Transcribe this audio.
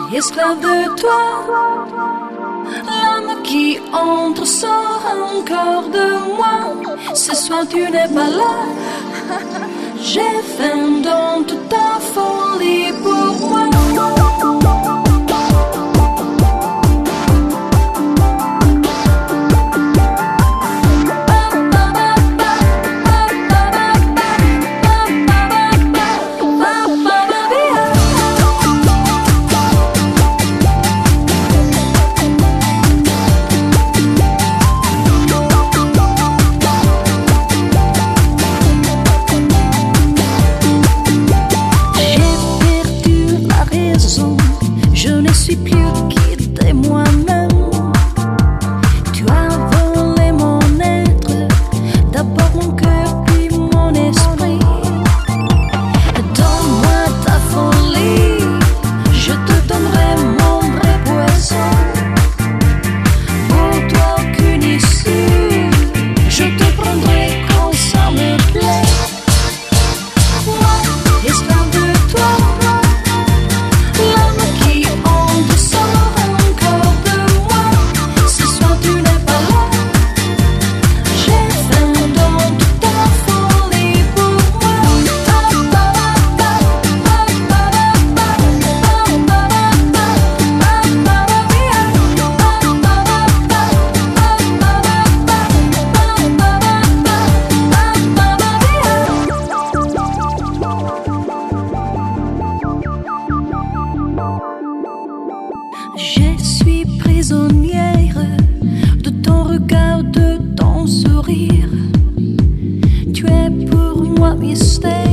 esclave de toi. L'âme qui entre sort encore de moi. Ce soir tu n'es pas là. J'ai faim dans toute ta folie pour moi. Je ne suis plus quittée moi-même. Tu as volé mon être, d'abord mon cœur puis mon esprit. Donne-moi ta folie, je te donnerai mon vrai poison. Pour toi aucune issue, je te prendrai quand ça me plaît. Moi, esclave de toi. Je suis prisonnière de ton regard, de ton sourire. Tu es pour moi mystère.